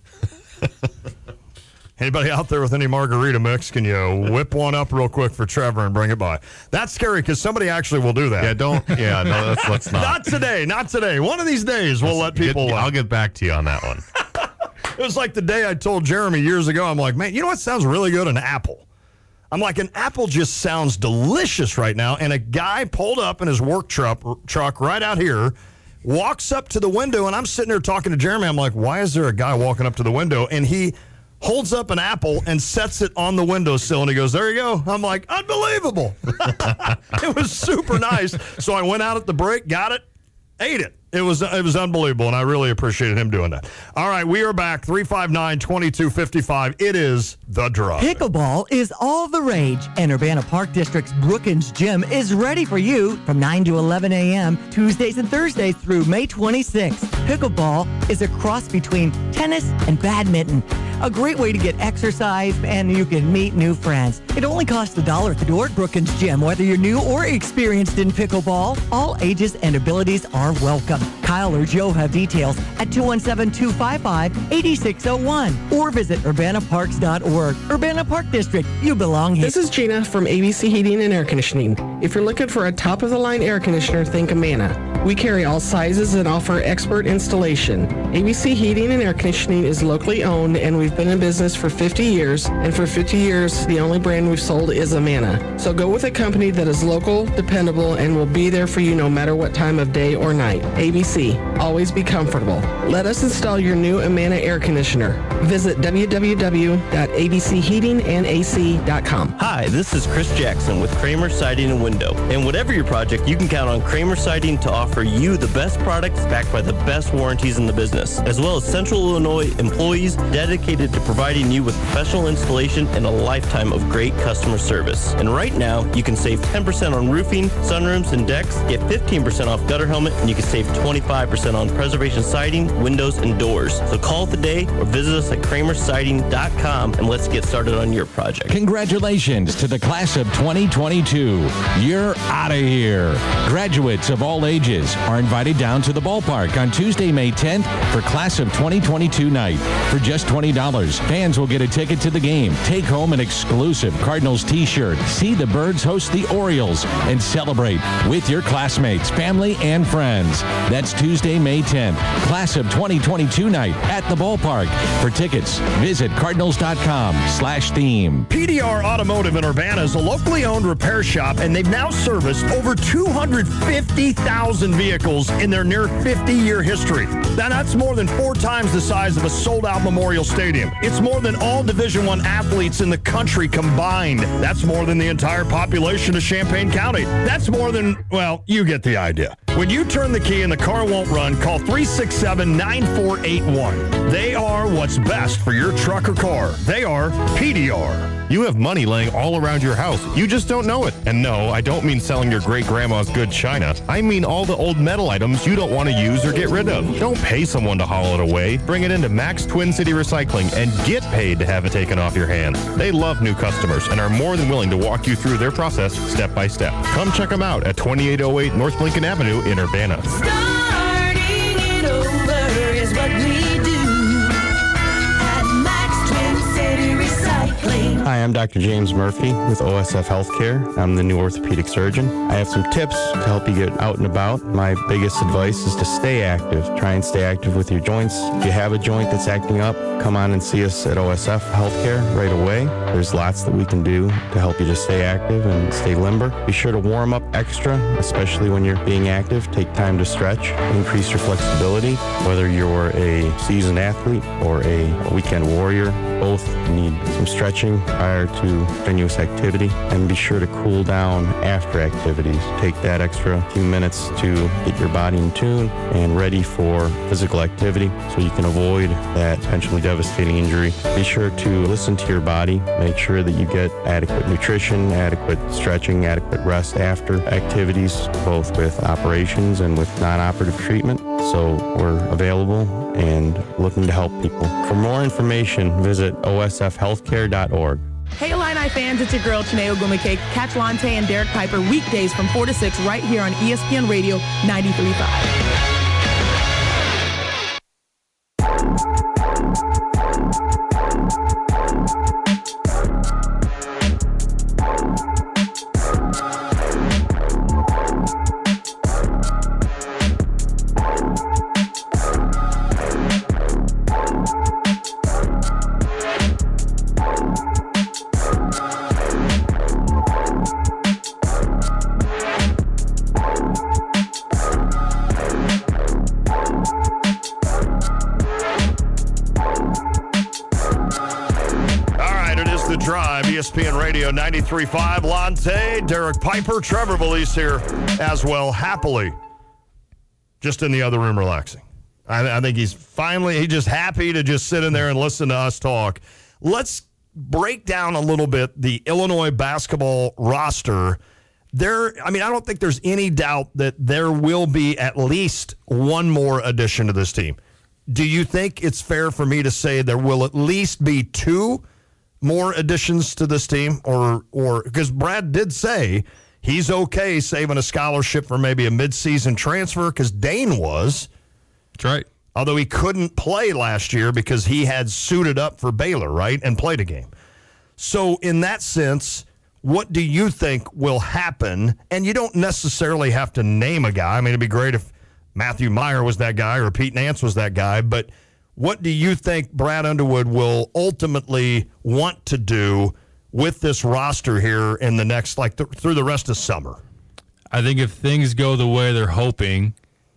Anybody out there with any margarita mix, can you whip one up real quick for Trevor and bring it by? That's scary because somebody actually will do that. Yeah, don't. Yeah, no, let's, let's not. Not today. Not today. One of these days, we'll let's let people. Get, uh, I'll get back to you on that one. It was like the day I told Jeremy years ago. I'm like, man, you know what sounds really good? An apple. I'm like, an apple just sounds delicious right now. And a guy pulled up in his work truck, truck right out here, walks up to the window, and I'm sitting there talking to Jeremy. I'm like, why is there a guy walking up to the window? And he holds up an apple and sets it on the windowsill, and he goes, there you go. I'm like, unbelievable. It was super nice. So I went out at the break, got it, ate it. It was it was unbelievable, and I really appreciated him doing that. All right, we are back. three five nine, two two five five. It is The Drive. Pickleball is all the rage, and Urbana Park District's Brookins Gym is ready for you from nine to eleven a.m. Tuesdays and Thursdays through May twenty-sixth. Pickleball is a cross between tennis and badminton. A great way to get exercise, and you can meet new friends. It only costs a dollar at the door at Brookins Gym, whether you're new or experienced in pickleball. All ages and abilities are welcome. Kyle or Joe have details at two one seven, two five five, eight six zero one or visit urbana parks dot org. Urbana Park District, you belong here. This is Gina from A B C Heating and Air Conditioning. If you're looking for a top-of-the-line air conditioner, think Amana. We carry all sizes and offer expert installation. A B C Heating and Air Conditioning is locally owned, and we've been in business for fifty years, and for fifty years, the only brand we've sold is Amana. So go with a company that is local, dependable, and will be there for you no matter what time of day or night. A B C C. Always be comfortable. Let us install your new Amana air conditioner. Visit w w w dot a b c heating and a c dot com. Hi, this is Chris Jackson with Kramer Siding and Window. And whatever your project, you can count on Kramer Siding to offer you the best products backed by the best warranties in the business, as well as Central Illinois employees dedicated to providing you with professional installation and a lifetime of great customer service. And right now, you can save ten percent on roofing, sunrooms, and decks, get fifteen percent off gutter helmet, and you can save twenty-five percent on preservation siding, windows, and doors. So call today or visit us at kramer siding dot com and let's get started on your project. Congratulations to the class of twenty twenty-two. You're out of here. Graduates of all ages are invited down to the ballpark on Tuesday, May tenth for class of twenty twenty-two night. For just twenty dollars, fans will get a ticket to the game, take home an exclusive Cardinals t-shirt, see the Birds host the Orioles, and celebrate with your classmates, family, and friends. That's Tuesday, May tenth, class of twenty twenty-two night at the ballpark. For tickets, visit cardinals dot com slash theme. P D R Automotive in Urbana is a locally owned repair shop, and they've now serviced over two hundred fifty thousand vehicles in their near fifty-year history. Now, that's more than four times the size of a sold-out Memorial Stadium. It's more than all Division I athletes in the country combined. That's more than the entire population of Champaign County. That's more than, well, you get the idea. When you turn the key and the car won't run, call three six seven, nine four eight one. They are what's best for your truck or car. They are P D R. You have money laying all around your house. You just don't know it. And no, I don't mean selling your great-grandma's good china. I mean all the old metal items you don't want to use or get rid of. Don't pay someone to haul it away. Bring it into Max Twin City Recycling and get paid to have it taken off your hands. They love new customers and are more than willing to walk you through their process step by step. Come check them out at twenty-eight oh eight North Lincoln Avenue in Urbana. Starting it over is what we do at Max Twin City Recycling. Hi, I'm Doctor James Murphy with O S F Healthcare. I'm the new orthopedic surgeon. I have some tips to help you get out and about. My biggest advice is to stay active. Try and stay active with your joints. If you have a joint that's acting up, come on and see us at O S F Healthcare right away. There's lots that we can do to help you to stay active and stay limber. Be sure to warm up extra, especially when you're being active. Take time to stretch, increase your flexibility. Whether you're a seasoned athlete or a weekend warrior, both need some stretching prior to strenuous activity, and be sure to cool down after activities. Take that extra few minutes to get your body in tune and ready for physical activity so you can avoid that potentially devastating injury. Be sure to listen to your body. Make sure that you get adequate nutrition, adequate stretching, adequate rest after activities, both with operations and with non-operative treatment. So we're available and looking to help people. For more information, visit O S F healthcare dot org. Hey Illini fans, it's your girl Chineo Gumake. Catch Lante and Derek Piper weekdays from four to six right here on E S P N Radio ninety-three point five. E S P N Radio ninety-three point five. Lante, Derek Piper, Trevor Valise here as well, happily. Just in the other room relaxing. I, I think he's finally, he's just happy to just sit in there and listen to us talk. Let's break down a little bit the Illinois basketball roster. There, I mean, I don't think there's any doubt that there will be at least one more addition to this team. Do you think it's fair for me to say there will at least be two more additions to this team? Or, or because Brad did say he's okay saving a scholarship for maybe a midseason transfer because Dane was. That's right. Although he couldn't play last year because he had suited up for Baylor, right, and played a game. So in that sense, what do you think will happen? And you don't necessarily have to name a guy. I mean, it'd be great if Matthew Meyer was that guy or Pete Nance was that guy, but what do you think Brad Underwood will ultimately want to do with this roster here in the next, like, th- through the rest of summer? I think if things go the way they're hoping,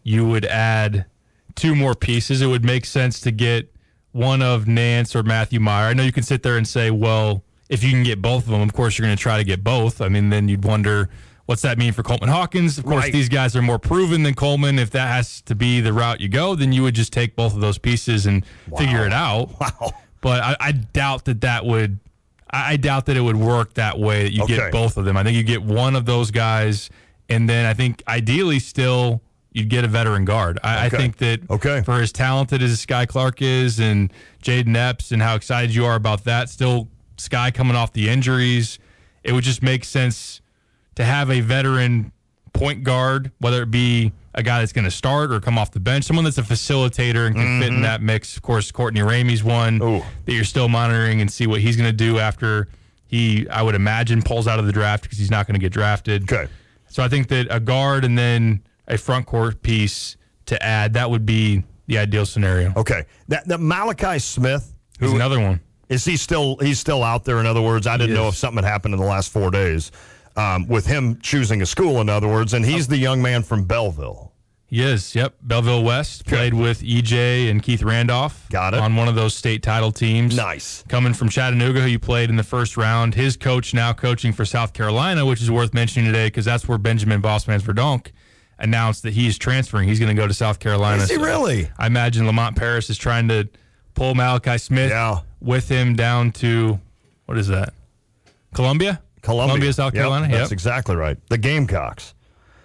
you would add two more pieces. It would make sense to get one of Nance or Matthew Meyer. I know you can sit there and say, well, if you can get both of them, of course you're going to try to get both. I mean, then you'd wonder, what's that mean for Coleman Hawkins? Of course, Right. these guys are more proven than Coleman. If that has to be the route you go, then you would just take both of those pieces and Wow. figure it out. Wow. But I, I doubt that that would. I I doubt that it would work that way. That you Okay. get both of them. I think you get one of those guys, and then I think ideally still you'd get a veteran guard. I, Okay. I think that Okay. for as talented as Sky Clark is, and Jaden Epps, and how excited you are about that, still Sky coming off the injuries, it would just make sense to have a veteran point guard, whether it be a guy that's going to start or come off the bench, someone that's a facilitator and can fit in that mix. Of course, Courtney Ramey's one Ooh. that you're still monitoring and see what he's going to do after he, I would imagine, pulls out of the draft because he's not going to get drafted. Okay. So I think that a guard and then a front court piece to add, that would be the ideal scenario. Okay. That, that Malachi Smith, Who's who another one. is he still? He's still out there. In other words, I didn't He know is. if something had happened in the last four days um, with him choosing a school. In other words, and he's the young man from Belleville. He is, yep. Belleville West, played with E J and Keith Randolph. Got it. On one of those state title teams. Nice. Coming from Chattanooga, who you played in the first round. His coach now coaching for South Carolina, which is worth mentioning today because that's where Benjamin Bossmans Verdonk announced that he's transferring. He's going to go to South Carolina. Is he So really? I imagine Lamont Paris is trying to pull Malachi Smith Yeah. with him down to, what is that? Columbia? Columbia, South Yep, Carolina? That's Yep. exactly right. The Gamecocks.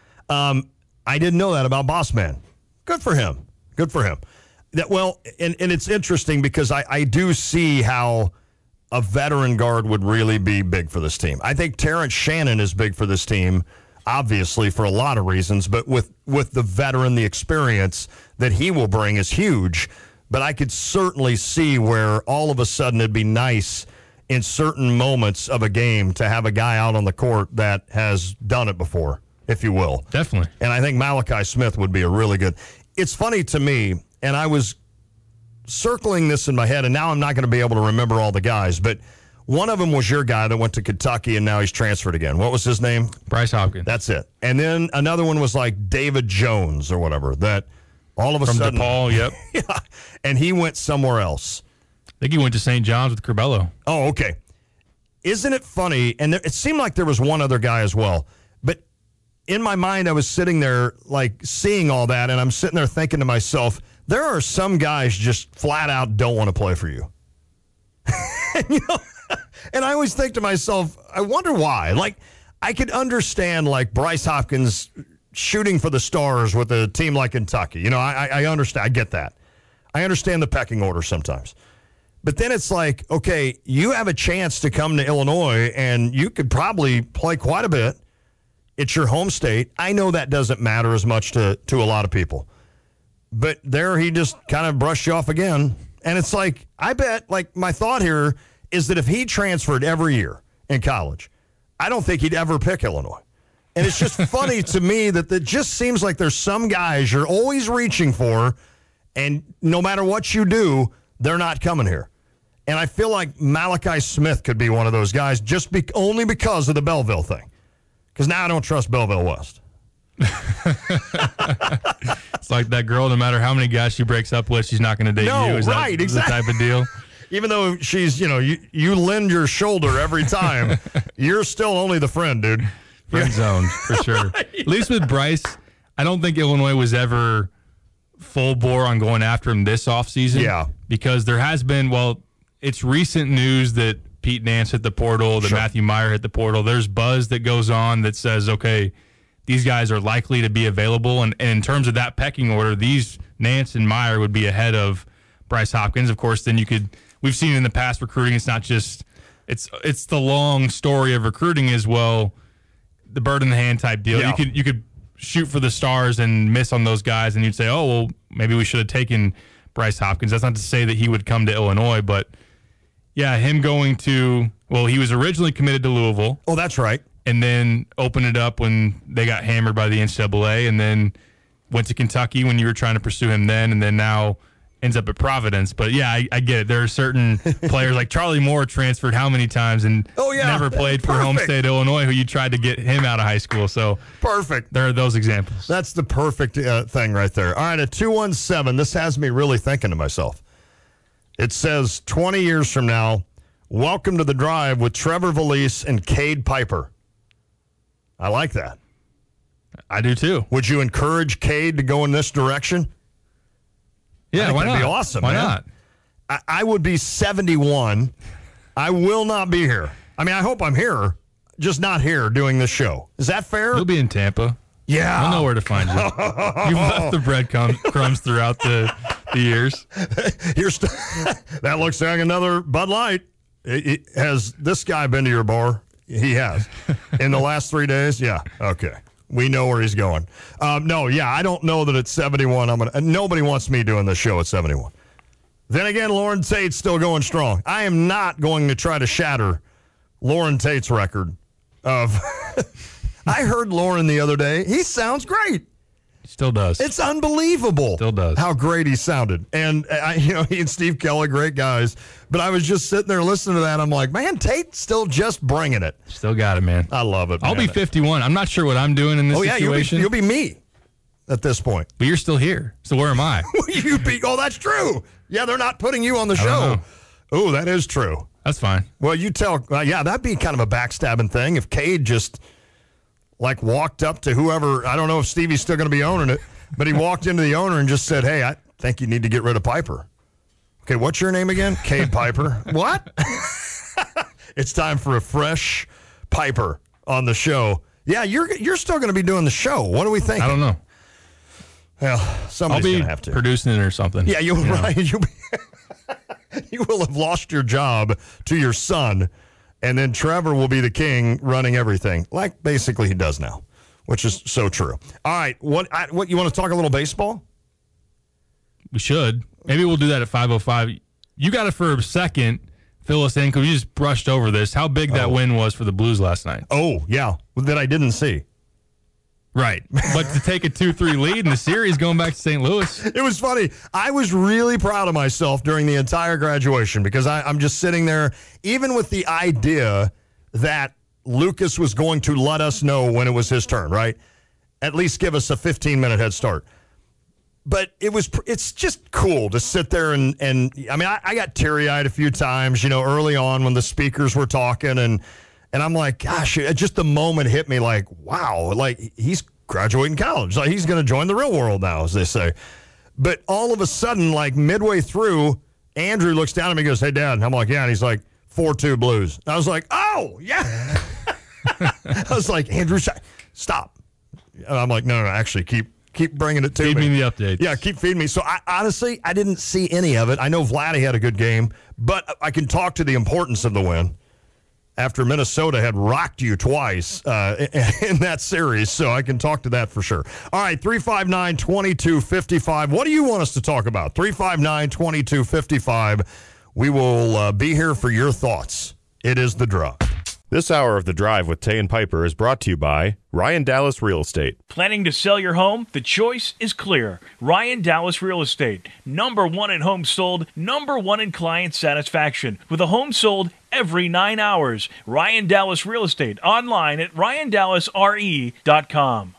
Um, I didn't know that about Bossman. Good for him. Good for him. That well, and, and it's interesting because I, I do see how a veteran guard would really be big for this team. I think Terrence Shannon is big for this team, obviously for a lot of reasons, but with, with the veteran, the experience that he will bring is huge. But I could certainly see where all of a sudden it'd be nice in certain moments of a game to have a guy out on the court that has done it before, if you will. Definitely. And I think Malachi Smith would be a really good. It's funny to me, and I was circling this in my head, and now I'm not going to be able to remember all the guys, but one of them was your guy that went to Kentucky, and now he's transferred again. What was his name? Bryce Hopkins. That's it. And then another one was like David Jones or whatever, that all of a From sudden. DePaul, yep. Yeah, and he went somewhere else. I think he went to Saint John's with Curbelo. Oh, okay. Isn't it funny? And there, it seemed like there was one other guy as well. But in my mind, I was sitting there, like, seeing all that, and I'm sitting there thinking to myself, there are some guys just flat out don't want to play for you. and, you know, and I always think to myself, I wonder why. Like, I could understand, like, Bryce Hopkins shooting for the stars with a team like Kentucky. You know, I, I understand. I get that. I understand the pecking order sometimes. But then it's like, okay, you have a chance to come to Illinois, and you could probably play quite a bit. It's your home state. I know that doesn't matter as much to, to a lot of people. But there he just kind of brushed you off again. And it's like, I bet, like, my thought here is that if he transferred every year in college, I don't think he'd ever pick Illinois. And it's just funny to me that it just seems like there's some guys you're always reaching for, and no matter what you do, they're not coming here. And I feel like Malachi Smith could be one of those guys just be, only because of the Belleville thing. Because now I don't trust Belleville West. It's like that girl, no matter how many guys she breaks up with, she's not going to date No, you. Is right, that exactly. the type of deal? Even though she's, you know, you, you lend your shoulder every time, you're still only the friend, dude. Friend zone, for sure. At least with Bryce, I don't think Illinois was ever full bore on going after him this offseason. Yeah. Because there has been, well, it's recent news that Pete Nance hit the portal, that Sure. Matthew Meyer hit the portal. There's buzz that goes on that says, okay, these guys are likely to be available. And, and in terms of that pecking order, these Nance and Meyer would be ahead of Bryce Hopkins. Of course, then you could, we've seen in the past recruiting, it's not just, it's it's the long story of recruiting as well, the bird in the hand type deal. Yeah. You could you could shoot for the stars and miss on those guys, and you'd say, oh, well, maybe we should have taken Bryce Hopkins. That's not to say that he would come to Illinois, but yeah, him going to, well, he was originally committed to Louisville. Oh, that's right. And then opened it up when they got hammered by the N C double A, and then went to Kentucky when you were trying to pursue him then, and then now ends up at Providence. But yeah, I, I get it. There are certain players like Charlie Moore transferred how many times and oh, yeah. never played for Perfect. home state Illinois, who you tried to get him out of high school. So perfect. There are those examples. That's the perfect uh, thing right there. All right, at two one seven, this has me really thinking to myself. It says twenty years from now, welcome to the drive with Trevor Valise and Cade Piper. I like that. I do too. Would you encourage Cade to go in this direction? Yeah, I think why that'd not? be awesome. Why man. not? I, I would be seventy-one. I will not be here. I mean, I hope I'm here, just not here doing this show. Is that fair? You'll be in Tampa. Yeah. I'll know where to find you. You've left the breadcrumbs throughout the, the years. Here's that looks like another Bud Light. It, it, has this guy been to your bar? He has. In the last three days? Yeah. Okay. We know where he's going. Um, no, yeah, I don't know that at seventy-one, I'm gonna. Nobody wants me doing this show at seventy-one. Then again, Lauren Tate's still going strong. I am not going to try to shatter Lauren Tate's record of. I heard Lauren the other day. He sounds great. Still does. It's unbelievable. Still does. How great he sounded. And, I, you know, he and Steve Kelly, great guys. But I was just sitting there listening to that. I'm like, man, Tate's still just bringing it. Still got it, man. I love it, I'll man. be fifty-one. I'm not sure what I'm doing in this oh, yeah, situation. You'll be, you'll be me at this point. But you're still here. So where am I? You'd be, oh, that's true. Yeah, they're not putting you on the I don't show. Oh, that is true. That's fine. Well, you tell, uh, yeah, that'd be kind of a backstabbing thing if Cade just, like, walked up to whoever, I don't know if Stevie's still going to be owning it, but he walked into the owner and just said, hey, I think you need to get rid of Piper. Okay, what's your name again? Cade Piper. What? It's time for a fresh Piper on the show. Yeah, you're you're still going to be doing the show. What do we think? I don't know. Well, somebody's I'll be going to have to. producing it or something. Yeah, you'll, you right. You'll be you will have lost your job to your son, and then Trevor will be the king running everything, like basically he does now, which is so true. All right, what I, what you want to talk a little baseball? We should. Maybe we'll do that at five oh five. You got it for a second. Fill us in because we just brushed over this. How big that Oh. win was for the Blues last night. Oh, yeah, that I didn't see. Right. But to take a two three lead in the series going back to Saint Louis. It was funny. I was really proud of myself during the entire graduation because I, I'm just sitting there, even with the idea that Lucas was going to let us know when it was his turn, right? At least give us a fifteen-minute head start. But it was, it's just cool to sit there and, and I mean, I, I got teary-eyed a few times, you know, early on when the speakers were talking, and and I'm like, gosh, it, just the moment hit me like, wow, like he's graduating college. Like he's going to join the real world now, as they say. But all of a sudden, like midway through, Andrew looks down at me and goes, hey, Dad. And I'm like, yeah. And he's like, four two Blues. And I was like, oh, yeah. I was like, Andrew, stop. And I'm like, no, no, actually, keep keep bringing it to Feed me. me the updates. Yeah, keep feeding me. So, I, honestly, I didn't see any of it. I know Vladdy had a good game, but I can talk to the importance of the win after Minnesota had rocked you twice uh, in that series. So I can talk to that for sure. All right, three five nine, two two five five. What do you want us to talk about? three five nine, two two five five. We will uh, be here for your thoughts. It is The Drive. This hour of The Drive with Tay and Piper is brought to you by Ryan Dallas Real Estate. Planning to sell your home? The choice is clear. Ryan Dallas Real Estate. Number one in homes sold, number one in client satisfaction. With a home sold every nine hours. Ryan Dallas Real Estate. Online at ryan dallas r e dot com.